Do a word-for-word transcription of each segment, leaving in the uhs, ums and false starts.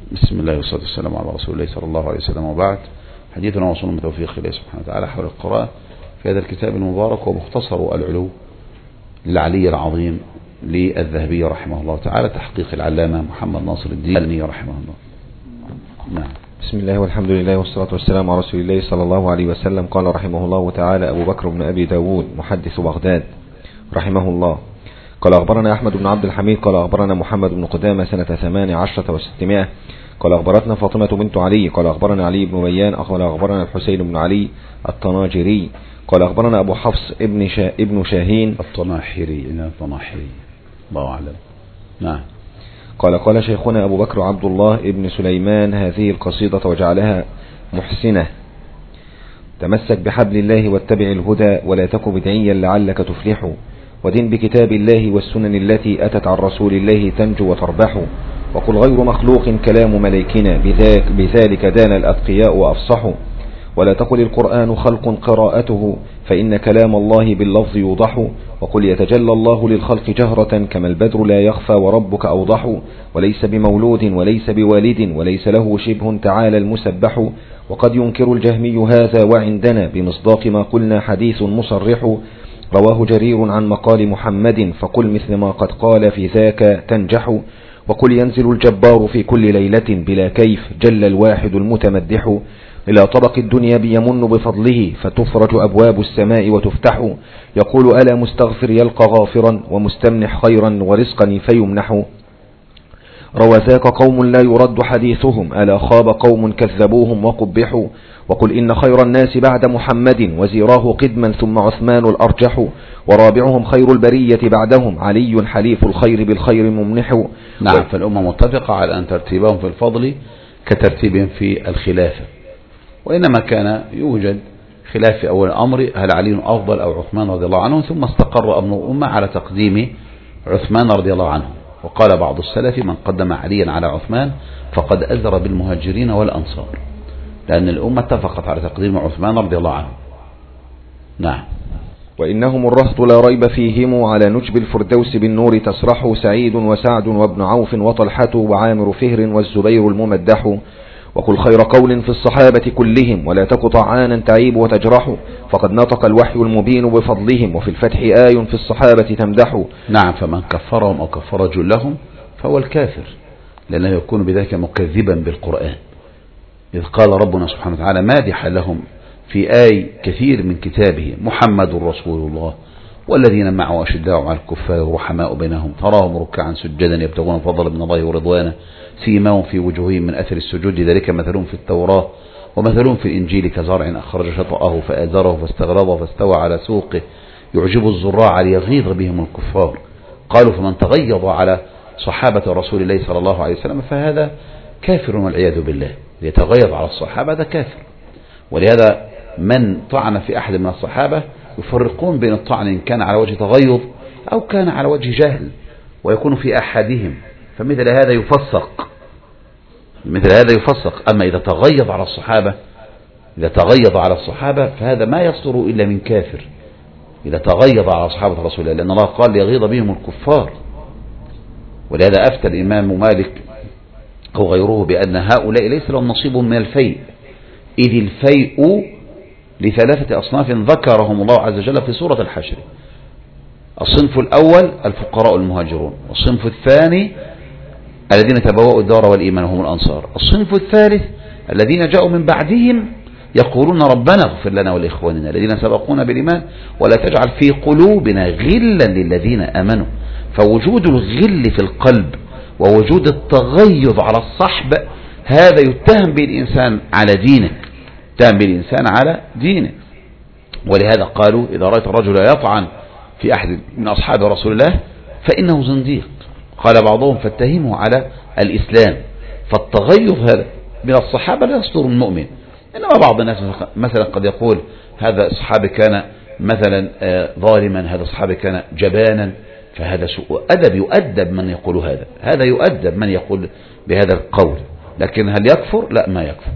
بسم الله والصلاة والسلام على رسول الله صلى الله عليه وسلم، وبعد. حديثنا وصول بتوفيق الله سبحانه وتعالى حول القراءة في هذا الكتاب المبارك، ومختصر العلو للعلي العظيم للذهبي رحمه الله تعالى، تحقيق العلامة محمد ناصر الدين رحمه الله. نعم. بسم الله والحمد لله والصلاة والسلام على رسول الله صلى الله عليه وسلم. قال رحمه الله تعالى أبو بكر بن أبي داود محدث بغداد رحمه الله قال أخبرنا أحمد بن عبد الحميد قال أخبرنا محمد بن قدامة سنة ثمان عشرة وستمائة قال أخبرتنا فاطمة بنت علي قال أخبرنا علي بن بيان قال أخبرنا الحسين بن علي الطناجري قال أخبرنا أبو حفص ابن شا ابن شاهين الطناحري الطناحري الله أعلم. نعم. قال قال شيخنا أبو بكر عبد الله ابن سليمان هذه القصيدة وجعلها محسنة: تمسك بحبل الله واتبع الهدى ولا تك بدعيا لعلك تفلح، ودن بكتاب الله والسنن التي أتت عن رسول الله تنجو وتربح، وقل غير مخلوق كلام ملائكنا بذاك بذلك دان الأتقياء وأفصحوا، ولا تقل القرآن خلق قراءته فإن كلام الله باللفظ يوضح، وقل يتجلى الله للخلق جهرة كما البدر لا يخفى وربك أوضح، وليس بمولود وليس بوالد وليس له شبه تعالى المسبح، وقد ينكر الجهمي هذا وعندنا بمصداق ما قلنا حديث مصرح، رواه جرير عن مقال محمد فقل مثل ما قد قال في ذاك تنجح، وقل ينزل الجبار في كل ليلة بلا كيف جل الواحد المتمدح، إلى طبق الدنيا بيمن بفضله فتفرج أبواب السماء وتفتح، يقول ألا مستغفر يلقى غافرا ومستمنح خيرا ورزقا فيمنح، روى ذاك قوم لا يرد حديثهم ألا خاب قوم كذبوهم وقبحوا، وقل إن خير الناس بعد محمد وزيراه قدما ثم عثمان الأرجح، ورابعهم خير البرية بعدهم علي حليف الخير بالخير ممنح. نعم. فالأمة متفقة على أن ترتيبهم في الفضل كترتيبهم في الخلافة، وإنما كان يوجد خلاف في أول الأمر هل علي أفضل أو عثمان رضي الله عنه، ثم استقر أمر الأمة على تقديم عثمان رضي الله عنه، وقال بعض السلف من قدم عليا على عثمان فقد أزر بالمهاجرين والأنصار، لأن الأمة اتفقت على تقديم عثمان رضي الله عنه. نعم. وإنهم الرهط لا ريب فيهم على نجب الفردوس بالنور تسرح، سعيد وسعد وابن عوف وطلحة وعامر فهر والزبير الممدح، وقل خير قول في الصحابة كلهم ولا تك طعانا تعيب وتجرح، فقد نطق الوحي المبين بفضلهم وفي الفتح آي في الصحابة تمدح. نعم. فمن كفرهم أو كفر جلهم فهو الكافر، لأنه يكون بذلك مكذبا بالقرآن، إذ قال ربنا سبحانه وتعالى مادحا لهم في آي كثير من كتابه: محمد رسول الله والذين معه أشداء على الكفار رحماء بينهم تراهم ركعا سجدا يبتغون فضلا من الله ورضوانه سيماهم في وجوههم من أثر السجود ذلك مثلهم في التوراة ومثلهم في الإنجيل كزرع أخرج شطأه فآزره فاستغلظ فاستوى على سوقه يعجب الزراع ليغيظ بهم الكفار. قالوا فمن تغيظ على صحابة رسول الله صلى الله عليه وسلم فهذا كافر والعياذ بالله. يتغيظ على الصحابة هذا كافر. ولهذا من طعن في أحد من الصحابة يفرقون بين الطعن إن كان على وجه تغيظ أو كان على وجه جهل، ويكون في أحدهم، فمثل هذا يفسق مثل هذا يفسق. أما إذا تغيظ على الصحابة إذا تغيظ على الصحابة فهذا ما يصدر إلا من كافر، إذا تغيظ على صحابة رسول الله، لأن الله قال ليغيظ بهم الكفار. ولهذا أفتى الإمام مالك أو غيره بأن هؤلاء ليس لهم نصيب من الفيء، إذ الفيء لثلاثة أصناف ذكرهم الله عز وجل في سورة الحشر: الصنف الأول الفقراء المهاجرون، والصنف الثاني الذين تبوأوا الدار والإيمان وهم الأنصار، الصنف الثالث الذين جاءوا من بعدهم يقولون ربنا اغفر لنا ولإخواننا الذين سبقونا بالإيمان ولا تجعل في قلوبنا غلا للذين آمنوا. فوجود الغل في القلب ووجود التغيظ على الصحب هذا يتهم به الإنسان على دينه يتهم به الإنسان على دينه. ولهذا قالوا إذا رأيت الرجل يطعن في أحد من أصحاب رسول الله فإنه زنديق. قال بعضهم فاتهمه على الإسلام. فالتغيظ هذا من الصحابة لا يصدر من المؤمن، إنما بعض الناس مثلا قد يقول هذا الصحابي كان مثلا ظالما، هذا الصحابي كان جبانا، فهذا سوء أدب، يؤدب من يقول هذا هذا يؤدب من يقول بهذا القول. لكن هل يكفر؟ لا، ما يكفر.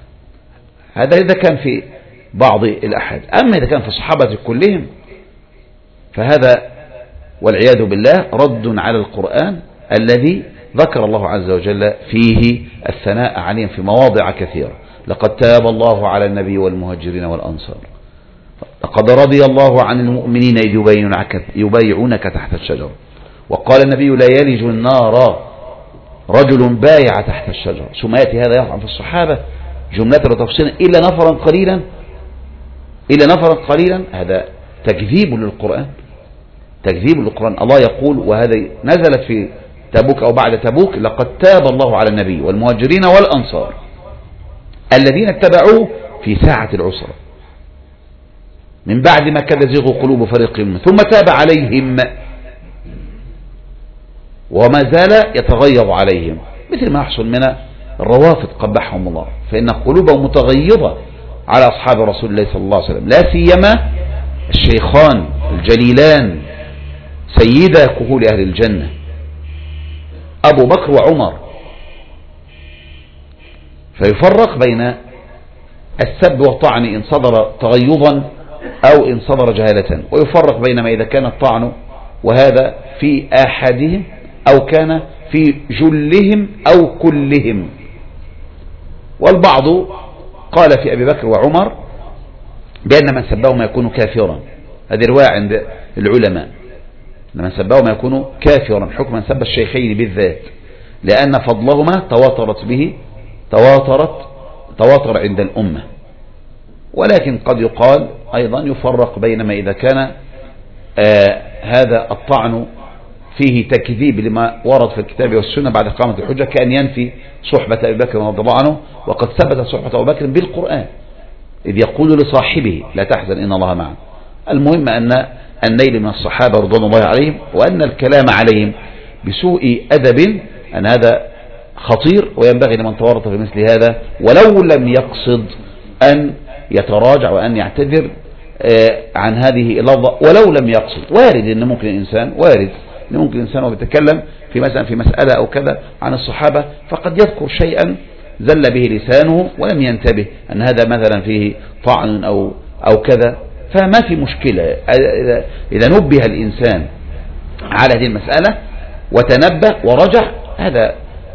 هذا إذا كان في بعض الأحد. أما إذا كان في الصحابة كلهم فهذا والعياذ بالله رد على القرآن الذي ذكر الله عز وجل فيه الثناء عليهم في مواضع كثيرة. لقد تاب الله على النبي والمهاجرين والأنصار، لقد رضي الله عن المؤمنين إذ يبايعونك, يبايعونك تحت الشجرة. وقال النبي لا يلج النار رجل بايع تحت الشجرة. ثم يأتي هذا يقع في الصحابة جملة وتفصيلا إلا نفرا قليلا إلا نفرا قليلا. هذا تكذيب للقرآن، تكذيب للقرآن. الله يقول، وهذا نزلت في تبوك أو بعد تبوك، لقد تاب الله على النبي والمهاجرين والأنصار الذين اتبعوه في ساعة العسرة من بعد ما كاد يزيغ قلوب فريق منهم ثم تاب عليهم وما زال يتغيظ عليهم، مثل ما يحصل من الروافض قبحهم الله، فإن قلوبهم متغيظة على أصحاب رسول الله صلى الله عليه وسلم، لا سيما الشيخان الجليلان سيدا كهول أهل الجنة أبو بكر وعمر. فيفرق بين السب والطعن إن صدر تغيظا أو إن صدر جهالة، ويفرق بين ما إذا كان الطعن وهذا في أحدهم أو كان في جلهم أو كلهم. والبعض قال في أبي بكر وعمر بأن من سبهما يكون كافرا، هذه رواية عند العلماء، من سبهما يكون كافرا حكم من سب الشيخين بالذات، لأن فضلهما تواترت به تواترت تواتر عند الأمة. ولكن قد يقال أيضا يفرق بين ما إذا كان آه هذا الطعن فيه تكذيب لما ورد في الكتاب والسنة بعد إقامة الحجة، كأن ينفي صحبة أبي بكر رضي الله عنه، وقد ثبت صحبة أبي بكر بالقرآن إذ يقول لصاحبه لا تحزن إن الله معنا. المهم أن النيل من الصحابة رضوان الله عليهم، وأن الكلام عليهم بسوء أدب أن هذا خطير، وينبغي لمن تورط في مثل هذا ولو لم يقصد أن يتراجع وأن يعتذر عن هذه اللفظة، ولو لم يقصد. وارد أن ممكن الإنسان وارد أن ممكن الإنسان وبيتكلم في مثلا في مسألة أو كذا عن الصحابة فقد يذكر شيئا زل به لسانه ولم ينتبه أن هذا مثلا فيه طعن أو أو كذا، فما في مشكلة إذا نبه الإنسان على هذه المسألة وتنبه ورجع، هذا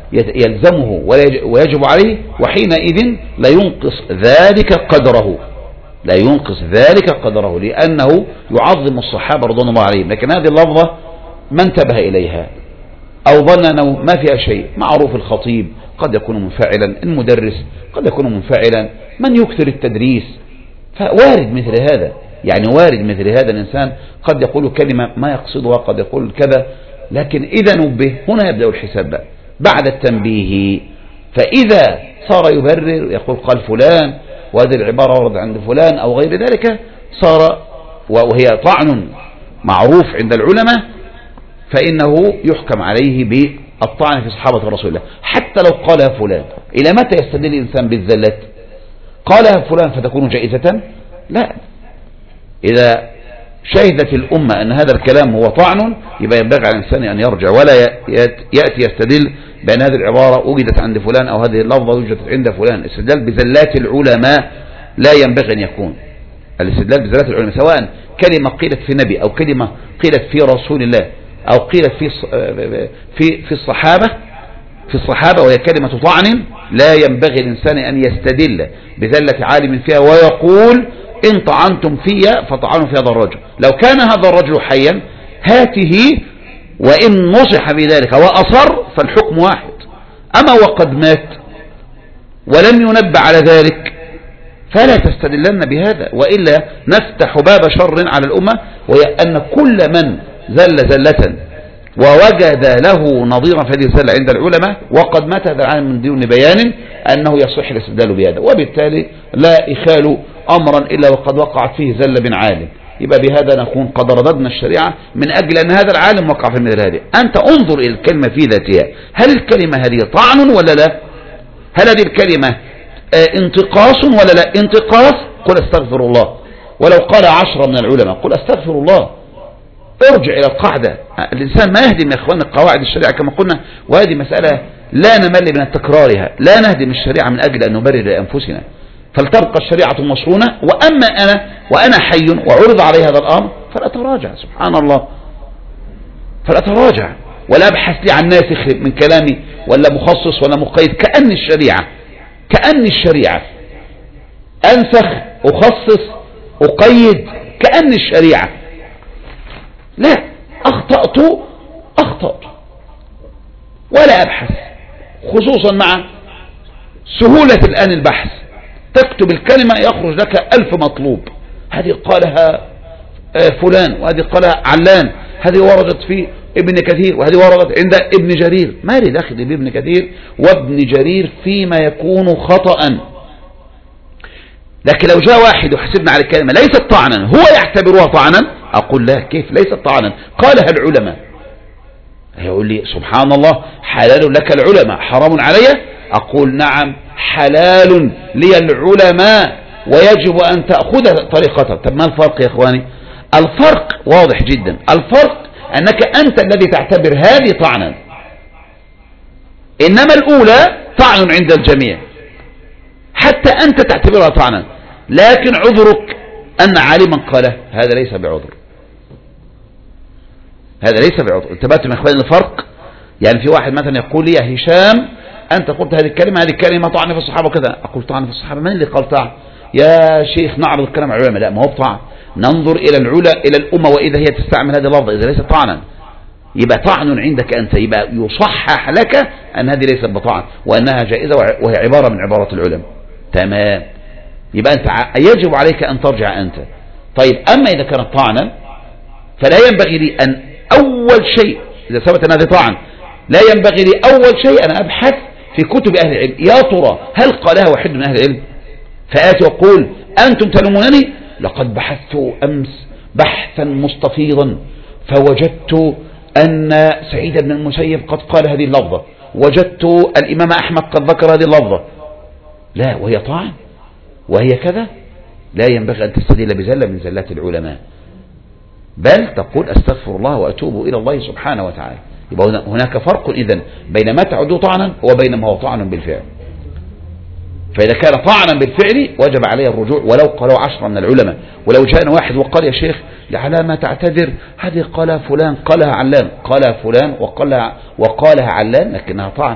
يلزمه ويجب عليه، وحينئذ لا ينقص ذلك قدره لا ينقص ذلك قدره لأنه يعظم الصحابة رضوان الله عليهم. لكن هذه اللفظة ما انتبه إليها أو ظن أنه ما فيها شيء. معروف الخطيب قد يكون منفعلا، المدرس قد يكون منفعلا، من يكثر التدريس، فوارد مثل هذا، يعني وارد مثل هذا الإنسان قد يقول كلمة ما يقصدها، قد يقول كذا، لكن إذا نبه هنا يبدأ الحساب بقى بعد التنبيه. فإذا صار يبرر يقول قال فلان وهذه العبارة ورد عند فلان أو غير ذلك، صار وهي طعن معروف عند العلماء، فإنه يحكم عليه بالطعن في صحابة رسول الله حتى لو قالها فلان. إلى متى يستدل الإنسان بالزلات؟ قالها فلان فتكون جائزة؟ لا، إذا شهدت الأمة أن هذا الكلام هو طعن يبقى ينبغي على الإنسان أن يرجع ولا يأتي يستدل بأن هذه العبارة وجدت عند فلان أو هذه اللفظة وجدت عند فلان. الاستدلال بزلات العلماء لا ينبغي أن يكون. الاستدلال بزلات العلماء سواء كلمة قيلت في نبي أو كلمة قيلت في رسول الله أو قيلت في في في الصحابة في الصحابة وهي كلمة طعن، لا ينبغي الإنسان أن يستدل بزلة عالم فيها ويقول إن طعنتم فيها فطعنوا في هذا الرجل. لو كان هذا الرجل حيا هاته وإن نصح بذلك وأصر فالحكم واحد، أما وقد مات ولم ينبه على ذلك فلا تستدلن بهذا، وإلا نفتح باب شر على الأمة، وهي أن كل من زل زلة ووجد له نظيرا في هذه الزلة عند العلماء وقد مات هذا العالم من دون بيان أنه يصح الاستدلال بهذا، وبالتالي لا يخال أمرا إلا وقد وقعت فيه زلة بن عالم. يبقى بهذا نكون قد رددنا الشريعة من أجل أن هذا العالم وقع في مثل هذه. أنت انظر إلى الكلمة في ذاتها، هل الكلمة هذه طعن ولا لا؟ هل هذه الكلمة اه انتقاص ولا لا؟ انتقاص قل استغفر الله، ولو قال عشرة من العلماء قل استغفر الله. ارجع إلى القاعدة، الإنسان ما يهدم يا إخواننا قواعد الشريعة كما قلنا، وهذه مسألة لا نمل من تكرارها، لا نهدم الشريعة من أجل أن نبرر لأنفسنا، فلتبقى الشريعة مصونة. وأما أنا وأنا حي وعرض علي هذا الأمر فلا تراجع، سبحان الله، فلا تراجع. ولا أبحث لي عن ناسخ من كلامي ولا مخصص ولا مقيد، كأن الشريعة كأن الشريعة أنسخ أخصص أقيد كأن الشريعة. لا، أخطأت أخطأت ولا أبحث، خصوصا مع سهولة الآن البحث. تكتب الكلمة يخرج لك ألف مطلوب، هذه قالها فلان وهذه قالها علان، هذه وردت في ابن كثير وهذه وردت عند ابن جرير. ما لي داخل بابن كثير وابن جرير فيما يكون خطأ. لكن لو جاء واحد وحسبنا على الكلمة ليست طعنا هو يعتبرها طعنا، أقول لا، كيف ليست طعنا؟ قالها العلماء. يقول لي سبحان الله حلال لك العلماء حرام علي، أقول نعم حلال لي العلماء ويجب أن تأخذ طريقتها. طب ما الفرق يا إخواني؟ الفرق واضح جدا. الفرق أنك أنت الذي تعتبر هذه طعنا، إنما الأولى طعن عند الجميع، حتى أنت تعتبرها طعنا، لكن عذرك أن عالما قاله، هذا ليس بعذر، هذا ليس بعذر. انتبهتم يا إخواني الفرق؟ يعني في واحد مثلا يقول لي يا هشام أنت قلت هذه الكلمة، هذه الكلمة طعن في الصحابة وكذا. أقول طعن في الصحابة، من اللي قال طعن؟ يا شيخ نعرض الكلام على العلماء. لا، ما هو طعن، ننظر إلى العلا إلى الأمة وإذا هي تستعمل هذه اللفظة، إذا ليس طعنا يبقى طعن عندك أنت، يبقى يصحح لك أن هذه ليست بطعن وأنها جائزة وهي عبارة من عبارات العلماء. تمام، يبقى أنت يجب عليك أن ترجع أنت. طيب أما إذا كانت طعنا فلا ينبغي لي أن أول شيء إذا ثبت أن هذه طعن لا ينبغي لي أول شيء أن أبحث في كتب أهل العلم، يا ترى هل قالها واحد من أهل العلم؟ فآتي وأقول أنتم تلومونني، لقد بحثت أمس بحثا مستفيضا فوجدت أن سعيد بن المسيب قد قال هذه اللفظة، وجدت الإمام أحمد قد ذكر هذه اللفظة. لا، وهي طعن وهي كذا. لا ينبغي أن تستدل بزلة من زلات العلماء، بل تقول أستغفر الله وأتوب إلى الله سبحانه وتعالى. يبقى هناك فرق إذن بين ما تعد طعنا وبين ما هو طعن بالفعل. فإذا كان طعنا بالفعل وجب عليه الرجوع ولو قالوا عشرة من العلماء. ولو جاءنا واحد وقال يا شيخ على ما تعتذر هذه قالها فلان قالها علان، قالها فلان وقالها, وقالها علان لكنها طعن،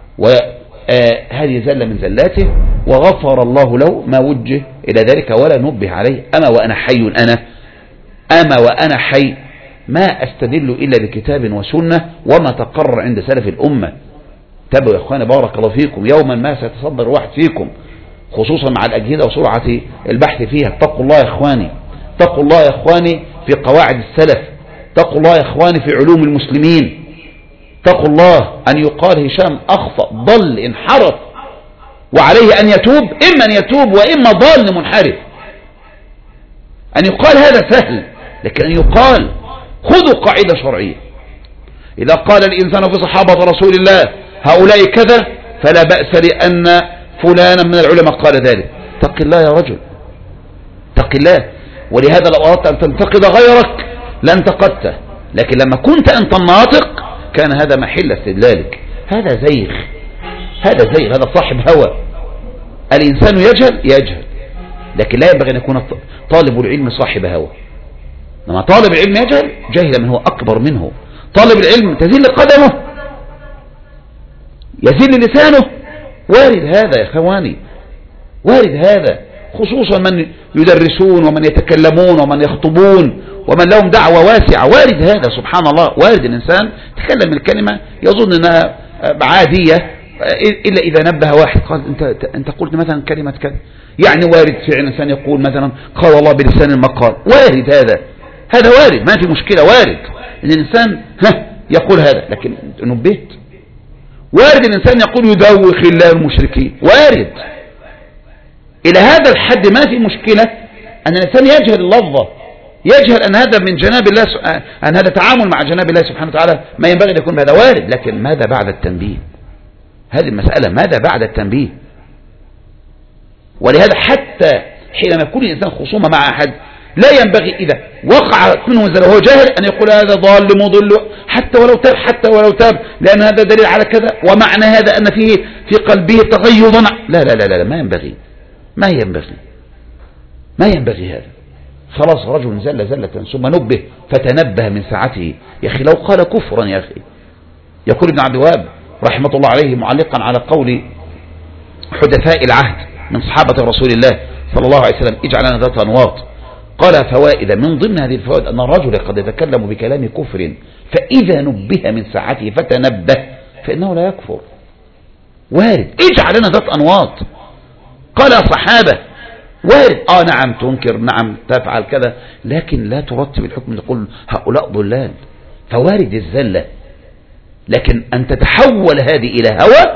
وهذه زلة من زلاته وغفر الله له ما وجه إلى ذلك ولا نبه عليه. أما وأنا حي أنا أما وأنا حي ما أستدل إلا بكتاب وسنة وما تقرر عند سلف الأمة. تابعوا يا أخواني بارك الله فيكم، يوما ما سيتصدر واحد فيكم خصوصا مع الأجهزة وسرعة البحث فيها. اتقوا الله يا أخواني، اتقوا الله يا أخواني في قواعد السلف، اتقوا الله يا أخواني في علوم المسلمين، اتقوا الله أن يقال هشام أخطأ ضل انحرف وعليه أن يتوب، إما أن يتوب وإما ضال منحرف. أن يقال هذا سهل، لكن أن يقال خذوا قاعدة شرعية. إذا قال الإنسان في صحابة رسول الله هؤلاء كذا فلا بأس لأن فلانا من العلماء قال ذلك. اتق الله يا رجل، اتق الله. ولهذا لو أردت أن تنتقد غيرك لانتقدته، لكن لما كنت أنت الناطق كان هذا محل استدلالك. هذا زيغ، هذا زيغ، هذا صاحب هوى. الإنسان يجهل يجهل، لكن لا ينبغي أن يكون طالب العلم صاحب هوى. لما طالب العلم يجهل جاهل من هو أكبر منه. طالب العلم تزل قدمه يزل لسانه، وارد هذا يا اخواني، وارد هذا، خصوصا من يدرسون ومن يتكلمون ومن يخطبون ومن لهم دعوة واسعة. وارد هذا سبحان الله، وارد الإنسان تكلم الكلمة يظن أنها عادية إلا إذا نبه واحد قال أنت, أنت قلت مثلا كلمة كذا. يعني وارد فعلا الإنسان يقول مثلا قال الله بلسان المقال، وارد هذا، هذا وارد ما في مشكلة. وارد أن الإنسان يقول هذا، لكن نبهت. وارد الإنسان يقول يدوخ الله المشركين، وارد. إلى هذا الحد ما في مشكلة أن الإنسان يجهل اللفظة، يجهل أن هذا من جناب الله، أن هذا تعامل مع جناب الله سبحانه وتعالى ما ينبغي أن يكون بهذا. وارد، لكن ماذا بعد التنبيه؟ هذه المسألة ماذا بعد التنبيه؟ ولهذا حتى حينما يكون الإنسان خصومة مع أحد لا ينبغي إذا وقع منه زل وهو جاهل أن يقول هذا ضال مضل حتى ولو تاب، حتى ولو تاب لأن هذا دليل على كذا ومعنى هذا أن فيه في قلبه تغيظا. لا لا لا لا ما ينبغي، ما ينبغي ما ينبغي هذا. خلاص رجل زل زلة ثم نبه فتنبه من ساعته. يا أخي لو قال كفرا يا أخي يقول ابن عبد الوهاب رحمة الله عليه معلقا على قول حدثاء العهد من صحابة رسول الله صلى الله عليه وسلم: اجعل لنا ذات أنواط. قال فوائد، من ضمن هذه الفوائد أن الرجل قد يتكلم بكلام كفر فإذا نبه من ساعته فتنبه فإنه لا يكفر. وارد، اجعل لنا ذات أنواط. قال صحابة وارد، آه نعم تنكر، نعم تفعل كذا، لكن لا ترتب الحكم تقول هؤلاء ضلال، فوارد الزلة. لكن أن تتحول هذه إلى هوى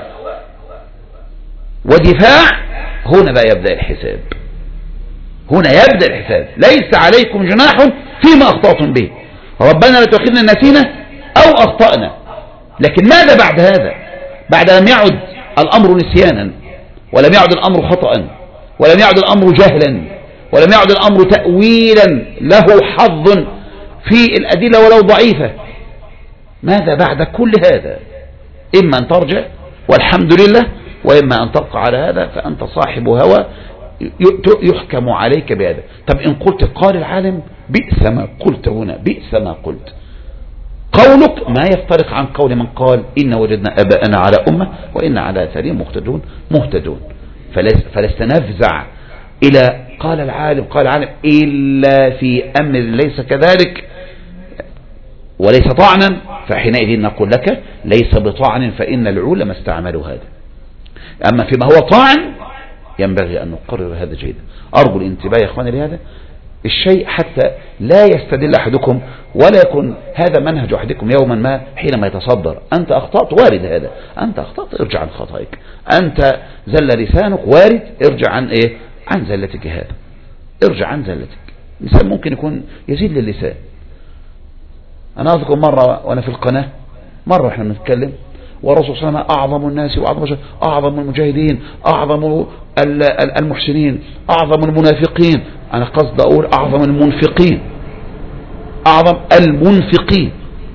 ودفاع، هنا بقى يبدأ الحساب، هنا يبدأ الحساب. ليس عليكم جناح فيما أخطأتم به، ربنا لا تؤاخذنا إن نسينا أو أخطأنا. لكن ماذا بعد هذا؟ بعد لم يعد الأمر نسيانا، ولم يعد الأمر خطأ، ولم يعد الأمر جهلا، ولم يعد الأمر تأويلا له حظ في الأدلة ولو ضعيفة. ماذا بعد كل هذا؟ إما أن ترجع والحمد لله، وإما أن تبقى على هذا فأنت صاحب هوى يحكم عليك بهذا. طب إن قلت قال العالم بئس ما قلت هنا، بئس ما قلت، قولك ما يفترق عن قول من قال إن وجدنا أباءنا على أمة وإن على أثارهم مهتدون مهتدون. فلست نفزع إلى قال العالم قال العالم إلا في أمر ليس كذلك وليس طعنا، فحينئذ نقول لك ليس بطعن، فإن العلماء استعملوا هذا. أما فيما هو طعن ينبغي أن نقرر هذا جيدا. أرجو الانتباه يا أخواني لهذا الشيء حتى لا يستدل أحدكم ولا يكون هذا منهج أحدكم يوما ما حينما يتصدر. أنت أخطأت، وارد هذا، أنت أخطأت ارجع عن خطأك، أنت زل لسانك، وارد ارجع عن إيه؟ عن زلتك هذا، ارجع عن زلتك. الإنسان ممكن يكون يزيد للسان. أنا أذكر مرة وأنا في القناة، مرة إحنا بنتكلم والرسول صلى الله عليه وسلم أعظم الناس وأعظم أعظم المجاهدين، أعظم المحسنين، أعظم المنافقين، أنا قصد أقول أعظم المنفقين، أعظم المنفقين.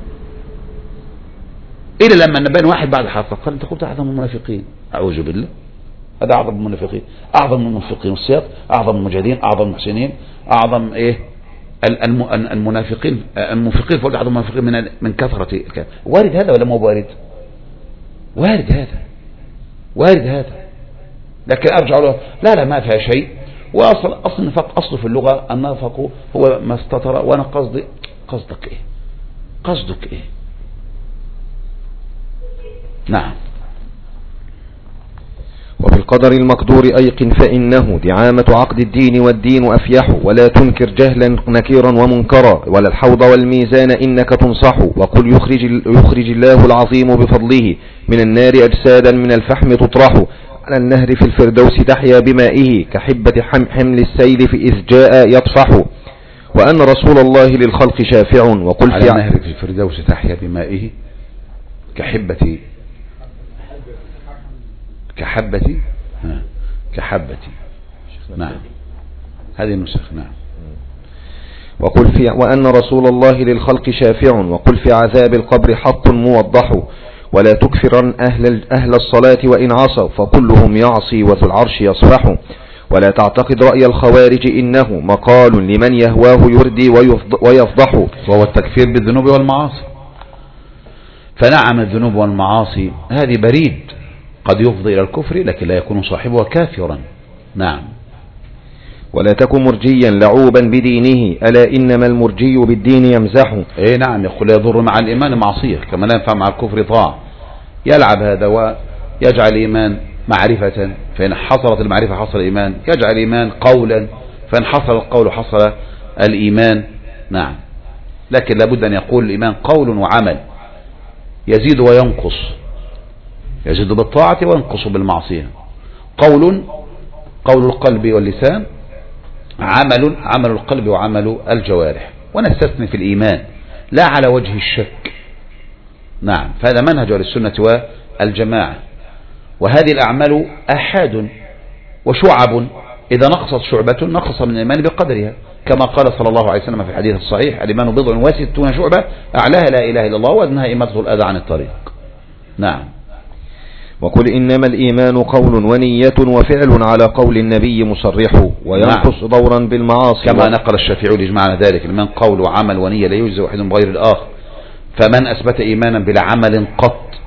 إلا لما نبان واحد بعد حلقة قال أنت قلت أعظم المنافقين، أعوذ بالله، هذا أعظم المنافقين، أعظم المنفقين، والسياق أعظم المجاهدين، أعظم المحسنين، أعظم إيه المنافقين، المنفقين فقلت أعظم المنافقين من من كثرة. وارد هذا ولا مو وارد؟ وارد هذا، وارد هذا. لكن أرجع له لا لا ما فيها شيء، وأصل أصل النفاق أصله في اللغة النفاق هو ما استتر، وأنا قصدي قصدك إيه؟ قصدك إيه؟ نعم. وفي القدر المقدور أيقن فإنه دعامة عقد الدين، والدين أفيح، ولا تنكر جهلا نكيرا ومنكرا، ولا الحوض والميزان إنك تنصح. وقل يخرج, يخرج الله العظيم بفضله من النار أجسادا من الفحم تطرح، على النهر في الفردوس تحيا بمائه، كحبة حمل السيل في إذ جاء يطفح. وأن رسول الله للخلق شافع. وقل على النهر في الفردوس تحيا بمائه كحبة كحبتي ها. كحبتي نعم، هذه النسخ. نعم. وقل في وأن رسول الله للخلق شافع. وقل في عذاب القبر حق موضح، ولا تكفرن أهل, أهل الصلاة وإن عصوا، فكلهم يعصي وذو العرش يصفح. ولا تعتقد رأي الخوارج إنه مقال لمن يهواه يردي ويفضح، وهو التكفير بالذنوب والمعاصي. فنعم الذنوب والمعاصي هذه بريد قد يفضي إلى الكفر، لكن لا يكون صاحبها كافرا. نعم. ولا تكن مرجيا لعوبا بدينه، ألا إنما المرجي بالدين يمزح. ايه نعم، يقول لا يضر مع الإيمان معصية كما لا ينفع مع الكفر طاعة. يلعب هذا ويجعل الإيمان معرفة، فإن حصلت المعرفة حصل الإيمان، يجعل الإيمان قولا، فإن حصل القول حصل الإيمان. نعم. لكن لابد أن يقول الإيمان قول وعمل، يزيد وينقص، يزيد بالطاعة وينقص بالمعصية. قول قول القلب واللسان، عمل عمل القلب وعمل الجوارح. ونستثني في الإيمان لا على وجه الشك. نعم. فهذا منهج أهل السنة والجماعة. وهذه الأعمال أحاد وشعب، إذا نقصت شعبة نقص من الإيمان بقدرها، كما قال صلى الله عليه وسلم في الحديث الصحيح: الإيمان بضع وستون شعبة، أعلاها لا إله إلا الله، وأدناها إماطة الأذى عن الطريق. نعم. وقل إنما الإيمان قول ونية وفعل، على قول النبي مصرح، وينقص نعم. دورا بالمعاصي، كما نقل الشافعي لجمعنا ذلك: الإيمان قول وعمل ونية لا يجزي واحد بغير الآخر. فمن أثبت إيمانا بلا عمل قط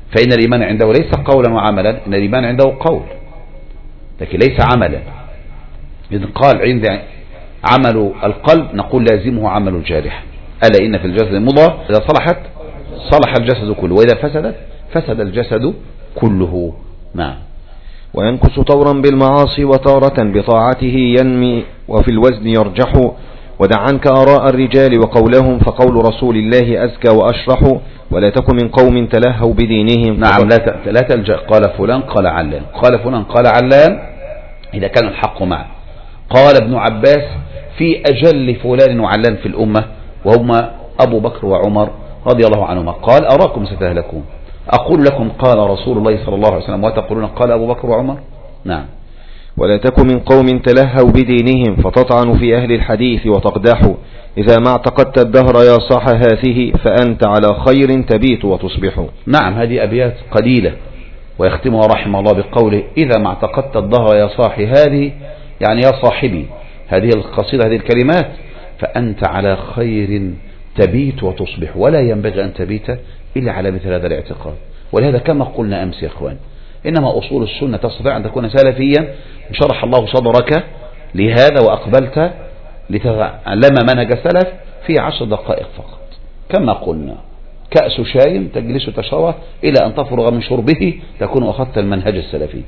فإن الإيمان عنده ليس قولا وعملا، إن الإيمان عنده قول لكن ليس عملا. إذن قال عند عمل القلب نقول لازمه عمل الجارح. ألا إن في الجسد مضغة إذا صلحت صلح الجسد كله وإذا فسدت فسد الجسد كله. نعم. وينكس طورا بالمعاصي وتارة بطاعته ينمي وفي الوزن يرجح. ودع عنك آراء الرجال وقولهم فقول رسول الله أزكى وأشرح. ولا تكن من قوم تلهوا بدينهم. نعم لا لا تلجأ قال فلان قال علان، قال فلان قال علان إذا كان الحق معه. قال ابن عباس في أجل فلان وعلان في الأمة وهما أبو بكر وعمر رضي الله عنهما، قال أراكم ستهلكون، أقول لكم قال رسول الله صلى الله عليه وسلم وتقولون قال أبو بكر وعمر. نعم. ولا تكن من قوم تلهوا بدينهم فتطعن في أهل الحديث وتقدحوا. إذا ما اعتقدت الدهر يا صاح هذه فأنت على خير تبيت وتصبح. نعم هذه أبيات قليلة ويختمها رحمه الله بقوله إذا ما اعتقدت الدهر يا صاح هذه، يعني يا صاحبي هذه القصيدة هذه الكلمات، فأنت على خير تبيت وتصبح، ولا ينبغي أن تبيت إلا على مثل هذا الاعتقاد. ولهذا كما قلنا أمس يا أخوان إنما أصول السنة تستطيع أن تكون سلفيا شرح الله صدرك لهذا وأقبلت لتعلم منهج السلف في عشر دقائق فقط. كما قلنا كأس شاي تجلس تشرب إلى أن تفرغ من شربه تكون أخذت المنهج السلفي.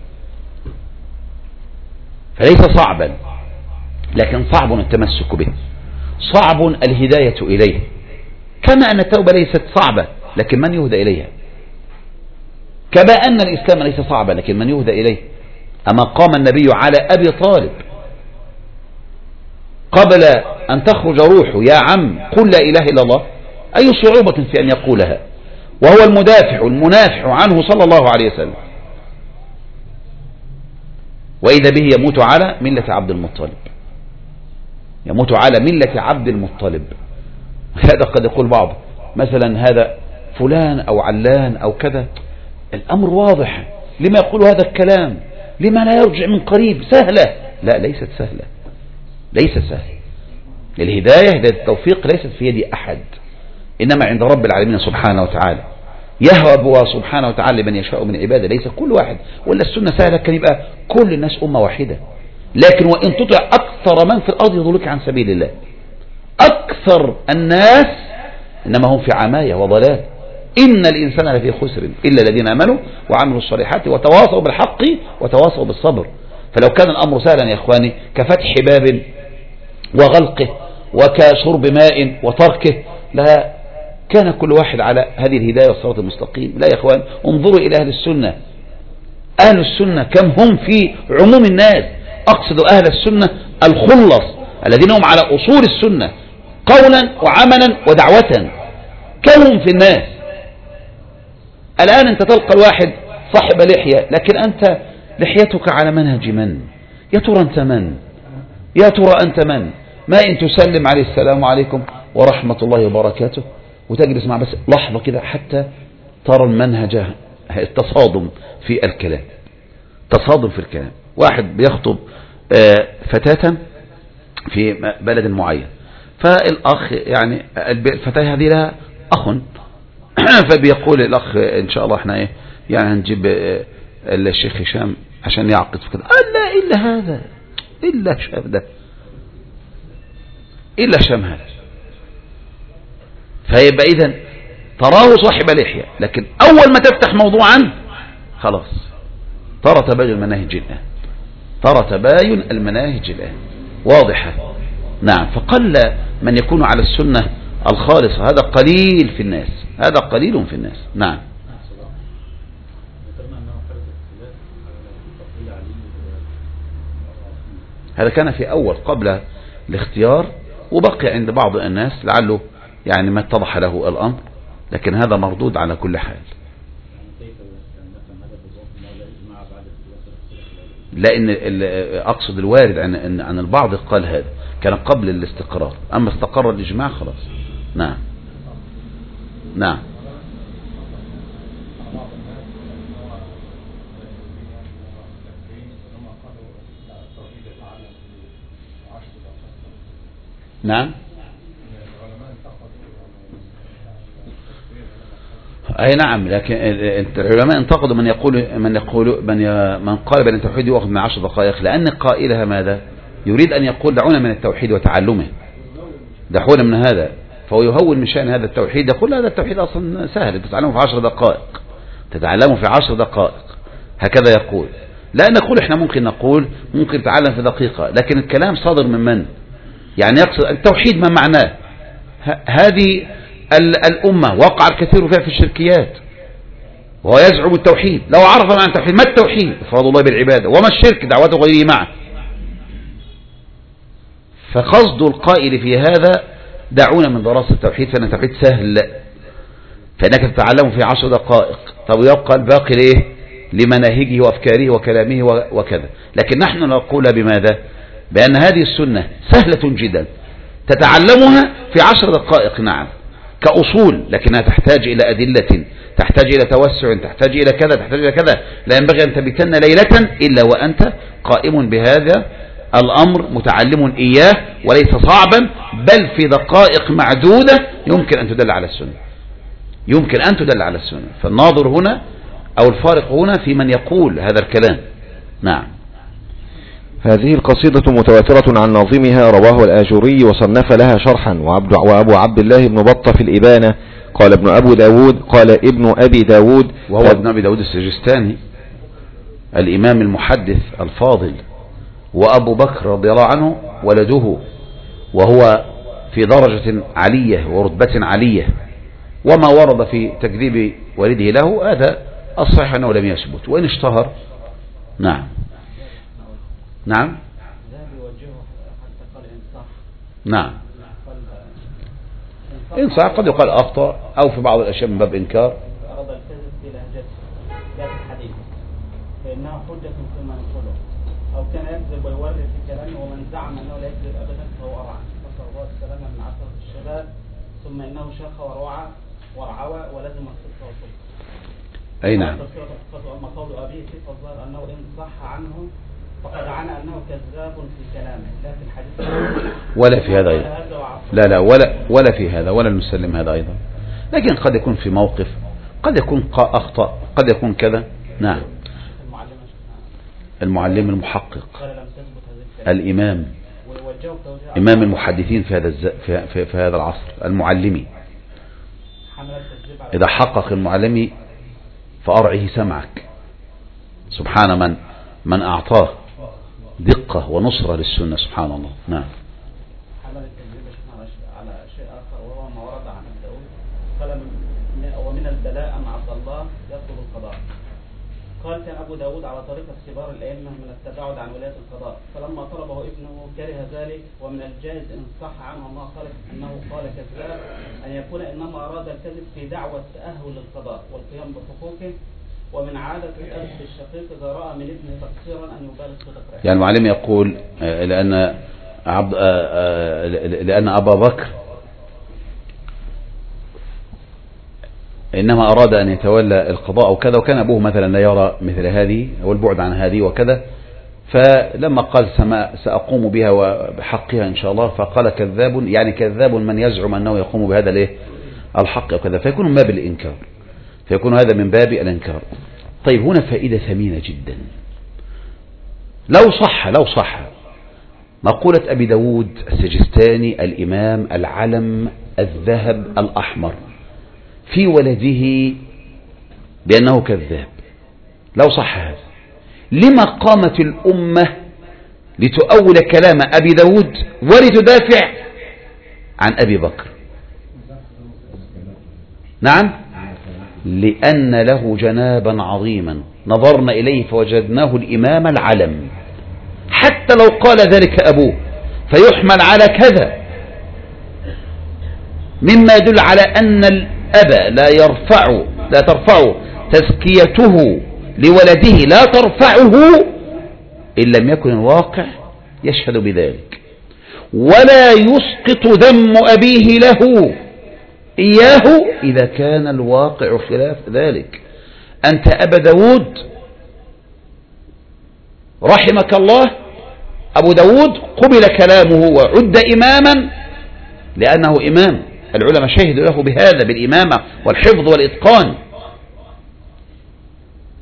فليس صعبا لكن صعب التمسك به، صعب الهداية إليه، كما أن التوبة ليست صعبة لكن من يهدى إليها، كما أن الإسلام ليس صعبا لكن من يهدى إليه. أما قام النبي على أبي طالب قبل أن تخرج روحه يا عم قل لا إله إلا الله، أي صعوبة في أن يقولها وهو المدافع المنافع عنه صلى الله عليه وسلم، وإذا به يموت على ملة عبد المطلب، يموت على ملة عبد المطلب. هذا قد يقول بعض مثلا هذا فلان أو علان أو كذا، الأمر واضح، لما يقول هذا الكلام؟ لما لا يرجع من قريب؟ سهلة. لا ليست سهلة، ليست سهلة. الهداية هداية التوفيق ليست في يد أحد، إنما عند رب العالمين سبحانه وتعالى، يهب سبحانه وتعالى لمن يشاء من عباده، ليس كل واحد. ولا السنة سهلة كان يبقى كل الناس أمة واحدة، لكن وإن تطع أكثر من في الأرض يضلك عن سبيل الله، أكثر الناس إنما هم في عماية وضلال. إن الإنسان لفي خسر إلا الذين آمنوا وعملوا الصالحات وتواصوا بالحق وتواصوا بالصبر. فلو كان الأمر سهلا يا إخواني كفتح باب وغلقه وكشرب ماء وتركه لا كان كل واحد على هذه الهداية والصراط المستقيم. لا يا إخوان، انظروا إلى أهل السنة. أهل السنة كم هم في عموم الناس، أقصد أهل السنة الخلص الذين هم على أصول السنة قولا وعملا ودعوة، كم هم في الناس. الآن أنت تلقى الواحد صاحب لحية لكن أنت لحيتك على منهج من؟ يا ترى أنت من؟ يا ترى أنت من؟ ما إن تسلم عليه السلام عليكم ورحمة الله وبركاته وتجلس مع بس لحظة كده حتى ترى المنهج، التصادم في الكلام، تصادم في الكلام. واحد بيخطب فتاة في بلد معين، فالأخ يعني الفتاة هذه لها أخ، فبيقول الأخ إن شاء الله احنا ايه يعني هنجيب الشيخ هشام عشان يعقد في كده. قال لا إلا هذا إلا شام ده إلا شام هذا. فيبقى إذن تراه صاحب لحية لكن أول ما تفتح موضوعا خلاص ترى تباين المناهج الآن، ترى تباين المناهج الآن واضحة. نعم. فقل من يكون على السنة الخالصة، هذا قليل في الناس، هذا قليل في الناس. نعم. هذا كان في أول قبل الاختيار، وبقي عند بعض الناس لعله يعني ما اتضح له الأمر، لكن هذا مردود على كل حال. لأن أقصد الوارد عن عن البعض قال هذا كان قبل الاستقرار، أما استقر الإجماع خلاص. نعم. نعم. نعم. أي نعم، لكن العلماء انتقدوا من يقول من يقول من من قال بأن التوحيد يؤخذ من عشر دقائق، لأن قائلها ماذا؟ يريد أن يقول دعونا من التوحيد وتعلمه، دعونا من هذا، فهو يهون من شأن هذا التوحيد، يقول هذا التوحيد أصلا سهل تتعلمه في عشر دقائق، تتعلمه في عشر دقائق، هكذا يقول. لا نقول احنا ممكن نقول ممكن تتعلم في دقيقة، لكن الكلام صادر من من؟ يعني يقصد التوحيد ما معناه. هذه الأمة وقع الكثير فيها في الشركيات، وهو يزعم التوحيد، لو عرف معنى التوحيد، ما التوحيد؟ إفراد الله بالعبادة، وما الشرك؟ دعوته غيره معه. فقصد القائل في هذا دعونا من دراسة التوحيد، فإن التوحيد سهل، فإنك تتعلمه في عشر دقائق، طب يبقى الباقي ليه؟ لمناهجه وأفكاره وكلامه وكذا. لكن نحن نقول بماذا؟ بأن هذه السنة سهلة جدا تتعلمها في عشر دقائق، نعم كأصول، لكنها تحتاج إلى أدلة، تحتاج إلى توسع، تحتاج إلى كذا، تحتاج إلى كذا. لا ينبغي أن تبتن ليلة إلا وأنت قائم بهذا الأمر متعلم إياه، وليس صعبا، بل في دقائق معدودة يمكن أن تدل على السنة، يمكن أن تدل على السنة. فالناظر هنا أو الفارق هنا في من يقول هذا الكلام. نعم. هذه القصيدة متواترة عن ناظمها، رواه الآجري وصنف لها شرحا، وعبد وأبو عبد الله بن بطة في الإبانة، قال ابن أبو داود، قال ابن أبي داود، وهو ابن أبي داود السجستاني الإمام المحدث الفاضل، وأبو بكر رضي الله عنه ولده، وهو في درجة علية ورتبة علية، وما ورد في تكذيب والده له هذا الصحيح أنه لم يثبت، وإن اشتهر. نعم نعم نعم إن صح قد يقال أخطأ، أو في بعض الأشياء من باب إنكار. أراد الكذب في لهجته لا في الحديث، فإنها حجة فيما نقوله، أو كان يكذب ويورد في كلامه، ومن زعم أنه لا يكذب أبدا فهو أرعى، نسأل الله السلامة من عثرة الشباب، ثم إنه شاخ وروعى ورعوى ولزم الصدق والصدق. أي نعم. أما قول أبيه في فالظاهر أنه إن صح عنه فقد عنى أنه كذاب في كلامه لا في الحديث، ولا في هذا أيضا، لا لا ولا ولا في هذا، ولا نسلم هذا أيضا، لكن قد يكون في موقف، قد يكون أخطأ، قد يكون كذا. نعم. المعلم المحقق الإمام إمام المحدثين في هذا الز... في, في, في هذا العصر، المعلمي، إذا حقق المعلمي فأرعه سمعك، سبحان من من أعطاه دقة ونصرة للسنة، سبحان الله. نعم. حمل التجربة على شيء آخر، وهو ما ورد عن داود، قال ومن البلاء أن عبد الله يطلب القضاء. قال كان أبو داود على طريقة كبار الأئمة من التباعد عن ولاية القضاء، فلما طلبه ابنه كره ذلك، ومن الجائز إن صح عنه الله قال إنه قال كذاب أن يكون إنما أراد الكذب في دعوة التأهل للقضاء والقيام بحقوقه، ومن عادة الأب الشقيق إذا رأى من ابنه تقصيرا أن يبالغ في تقريره. يعني المعلم يقول لأن عبد لأن أبا بكر إنما أراد أن يتولى القضاء وكذا، وكان أبوه مثلا لا يرى مثل هذه والبعد عن هذه وكذا، فلما قال سأقوم بها وبحقها إن شاء الله، فقال كذاب، يعني كذاب من يزعم أنه يقوم بهذا الايه الحق وكذا، فيكون من باب الإنكار، فيكون هذا من باب الإنكار. طيب هنا فائدة ثمينة جدا، لو صح لو صح مقولة أبي داود السجستاني الإمام العلم الذهب الأحمر في ولده بأنه كذاب، لو صح هذا، لما قامت الأمة لتؤول كلام أبي داود ولتدافع عن أبي بكر؟ نعم، لأن له جنابا عظيما نظرنا إليه فوجدناه الإمام العلم، حتى لو قال ذلك أبوه فيحمل على كذا، مما يدل على أن الأب لا يرفع لا ترفع تزكيته لولده، لا ترفعه إن لم يكن الواقع يشهد بذلك، ولا يسقط ذم أبيه له إياه إذا كان الواقع خلاف ذلك. أنت أبا داود رحمك الله، أبو داود قبل كلامه وعد إماما لأنه إمام، العلماء شهدوا له بهذا بالإمامة والحفظ والإتقان،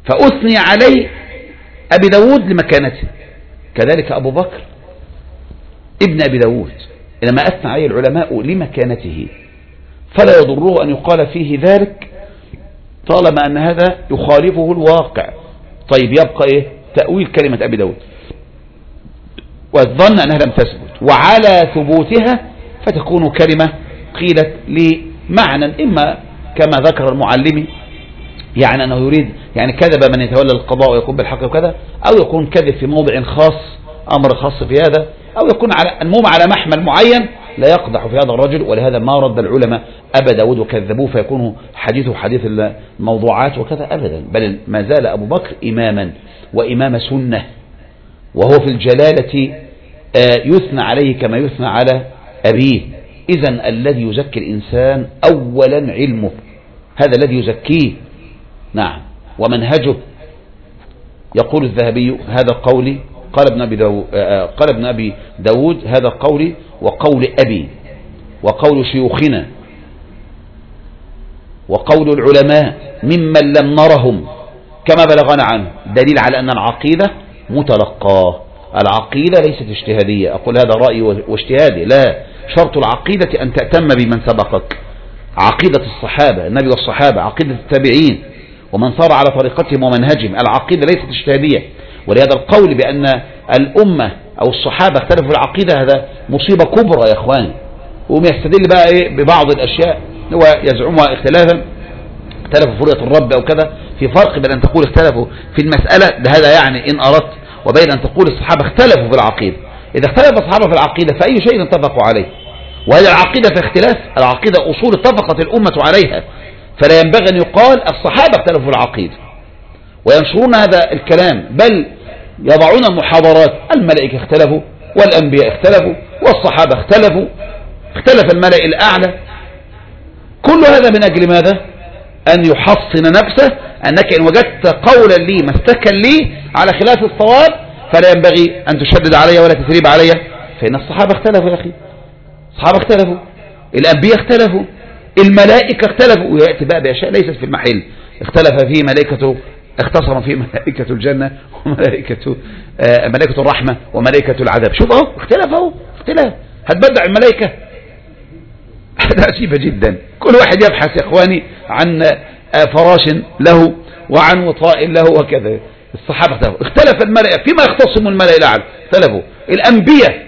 فأثني عليه أبي داود لمكانته. كذلك أبو بكر ابن أبي داود إنما أثنى عليه العلماء لمكانته، فلا يضره أن يقال فيه ذلك طالما أن هذا يخالفه الواقع. طيب يبقى إيه؟ تأويل كلمة أبي داود، والظن أنها لم تثبت، وعلى ثبوتها فتكون كلمة قيلت لمعنى إما كما ذكر المعلمي، يعني أنه يريد يعني كذب من يتولى القضاء ويقوم بالحق وكذا، أو يكون كذب في موضع خاص، أمر خاص في هذا، أو يكون على المهم على محمل معين لا يقدح في هذا الرجل. ولهذا ما رد العلماء أبا داود وكذبوه فيكون حديثه حديث الموضوعات وكذا أبدا، بل ما زال أبو بكر إماما وإمام سنة، وهو في الجلالة يثنى عليه كما يثنى على أبيه. إذن الذي يزكي الإنسان أولا علمه، هذا الذي يزكيه. نعم. ومنهجه. يقول الذهبي هذا قولي، قال ابن أبي داود, قال ابن أبي داود هذا قولي وقول أبي وقول شيوخنا وقول العلماء ممن لم نرهم كما بلغنا عنه، دليل على أن العقيدة متلقاه. العقيدة ليست اجتهادية، أقول هذا رأيي واجتهادي، لا، شرط العقيدة أن تأتم بمن سبقك. عقيدة الصحابة النبي والصحابة، عقيدة التابعين ومن صار على طريقتهم ومنهجهم، العقيدة ليست اجتهادية. ولهذا القول بأن الأمة أو الصحابة اختلفوا في العقيدة هذا مصيبة كبرى يا إخوان. وهم يستدل بقى إيه ببعض الأشياء هو يزعمها اختلافا، اختلفوا في رؤية الرب أو كذا. في فرق بين أن تقول اختلفوا في المسألة ده هذا يعني إن أردت، وبين أن تقول الصحابة اختلفوا في العقيدة. إذا اختلف الصحابة في العقيدة فأي شيء اتفقوا عليه، وهذه العقيدة في اختلاف. العقيدة أصول اتفقت الأمة عليها، فلا ينبغي أن يقال الصحابة اختلفوا في العقيدة وينشرون هذا الكلام، بل يضعون المحاضرات الملائكة اختلفوا والأنبياء اختلفوا والصحابة اختلفوا، اختلف الملأ الأعلى. كل هذا من أجل ماذا؟ أن يحصن نفسه أنك إن وجدت قولا لي مسلكا لي على خلاف الصواب فلا ينبغي أن تشدد علي ولا تثريب علي، فإن الصحابة اختلفوا يا أخي، الصحابة اختلفوا، الأنبياء اختلفوا، الملائكة اختلفوا. ويأتي بقى بأشياء ليست في المحل. اختلف فيه ملائكة، اختصر فيه ملائكة الجنة وملائكة آه ملائكة الرحمة وملائكة العذاب. شوف اهو اختلف اهو اختلاف. هتبدع الملائكة؟ هذا عجيبة جدا. كل واحد يبحث يا اخواني عن آه فراش له وعن وطاء له وكذا. الصحابة اختلفوا، اختلف الملائكة فيما يختصم الملائكة الأعلى، اختلفوا الأنبياء.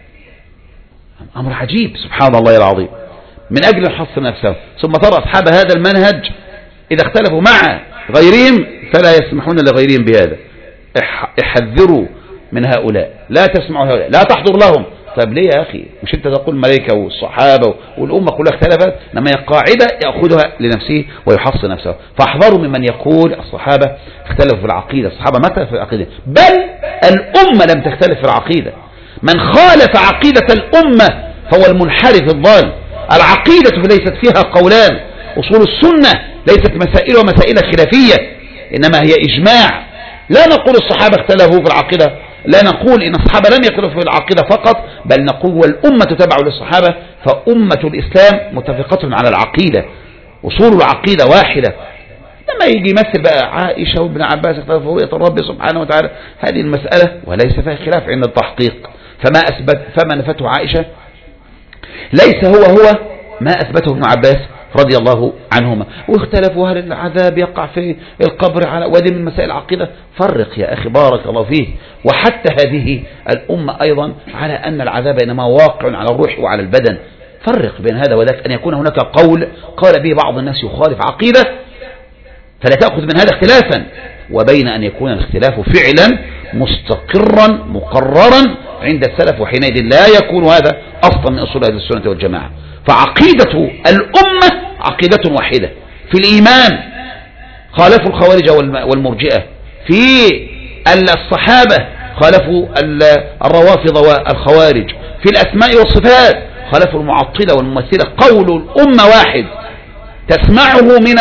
أمر عجيب سبحان الله العظيم. من أجل الحص نفسه. ثم ترى أصحاب هذا المنهج إذا اختلفوا مع غيرهم فلا يسمحون لغيرهم بهذا. احذروا من هؤلاء، لا تسمعوا هؤلاء، لا تحضر لهم. طيب ليه يا أخي؟ مش أنت تقول الملائكة والصحابة والأمة كلها اختلفت؟ لما هي قاعدة يأخذها لنفسه ويحصن نفسه. فاحذروا ممن يقول الصحابة اختلفوا في العقيدة. الصحابة ما اختلفوا في العقيدة، بل الأمة لم تختلف في العقيدة. من خالف عقيدة الأمة فهو المنحرف الضال. العقيدة ليست فيها قولان. أصول السنة ليست مسائل ومسائل خلافية، إنما هي إجماع. لا نقول الصحابة اختلفوا في العقيدة، لا نقول إن الصحابة لم يختلفوا في العقيدة فقط، بل نقول والأمة تتبع للصحابة، فأمة الإسلام متفقة على العقيدة، أصول العقيدة واحدة. لما يجي يمثل بقى عائشة وابن عباس اختلفوا في رؤية الرب سبحانه وتعالى، هذه المسألة وليس فيها خلاف عند التحقيق. فما أثبت فما نفته عائشة ليس هو هو ما أثبته ابن عباس رضي الله عنهما. واختلفوا هل العذاب يقع في القبر على وادي من مسائل العقيدة. فرق يا أخي بارك الله فيه. وحتى هذه الأمة أيضا على أن العذاب إنما واقع على الروح وعلى البدن. فرق بين هذا وذاك. أن يكون هناك قول قال به بعض الناس يخالف عقيدة فلا تأخذ من هذا اختلافا، وبين أن يكون الاختلاف فعلا مستقرا مقررا عند السلف، وحينئذ لا يكون هذا أصلا من أصول أهل السنة والجماعة. فعقيدة الأمة عقيدة واحدة. في الإيمان خالفوا الخوارج والمرجئة، في الصحابة خالفوا الروافض والخوارج، في الأسماء والصفات خالفوا المعطلة والممثلة. قول الأمة واحد، تسمعه من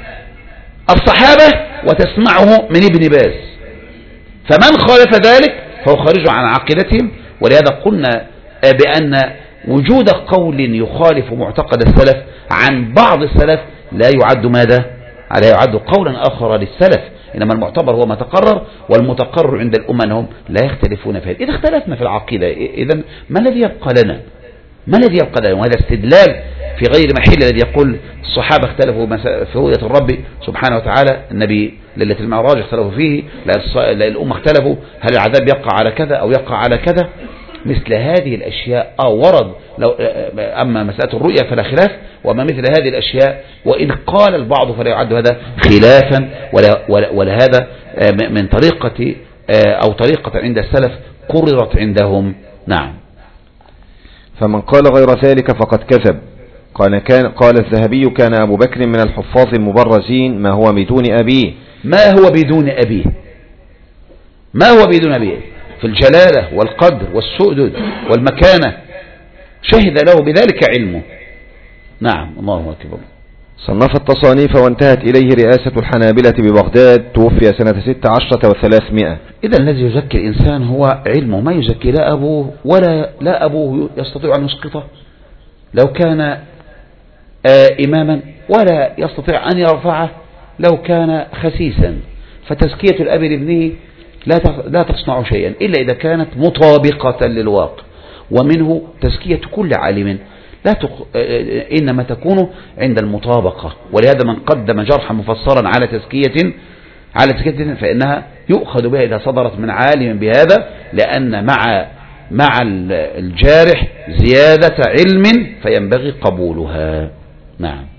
الصحابة وتسمعه من ابن باز، فمن خالف ذلك فهو خارج عن عقيدتهم. ولهذا قلنا بأن وجود قول يخالف معتقد السلف عن بعض السلف لا يعد ماذا؟ لا يعد قولا آخر للسلف، إنما المعتبر هو ما تقرر، والمتقرر عند الأمة أنهم لا يختلفون في هذا. إذا اختلفنا في العقيدة إذن ما الذي يبقى لنا؟ ما الذي يبقى لنا؟ وهذا استدلال في غير محل الذي يقول الصحابة اختلفوا في رؤية الرب سبحانه وتعالى، النبي ليلة المعراج اختلفوا فيه، لا الأمة اختلفوا هل العذاب يقع على كذا أو يقع على كذا. مثل هذه الأشياء آه ورد، لو أما مسألة الرؤية فلا خلاف، وما مثل هذه الأشياء وإن قال البعض فلا يعد هذا خلافا ولا, ولا, ولا هذا من طريقة أو طريقة عند السلف قررت عندهم. نعم. فمن قال غير ذلك فقد كذب. قال, كان قال الذهبي كان أبو بكر من الحفاظ المبرزين ما هو بدون أبيه. ما هو بدون أبيه ما هو بدون أبيه في الجلالة والقدر والسؤدد والمكانة، شهد له بذلك علمه. نعم. الله أكبر. صنف التصانيف وانتهت إليه رئاسة الحنابلة ببغداد، توفي سنة ست عشرة وثلاثمائة. إذا الذي يزكي الإنسان هو علمه، ما يزكي لا أبوه ولا لا أبوه يستطيع أن يسقطه لو كان آه إماما، ولا يستطيع أن يرفعه لو كان خسيسا. فتزكية الأب لابنه لا لا تصنع شيئا إلا إذا كانت مطابقة للواقع، ومنه تزكية كل عالم لا تق... إنما تكون عند المطابقة. ولهذا من قدم جرحا مفسرا على تزكية على تزكية فإنها يؤخذ بها إذا صدرت من عالم بهذا، لأن مع مع الجارح زيادة علم فينبغي قبولها. نعم.